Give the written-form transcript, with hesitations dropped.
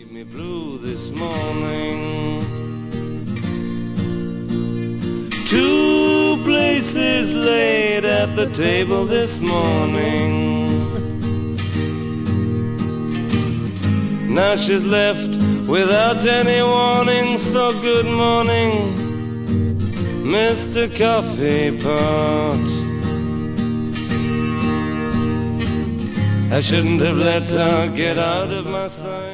me blue this morning. Two places laid at the table this morning. Now she's left without any warning, so good morning, Mr. Coffee Pot. I shouldn't have let her get out of my sight.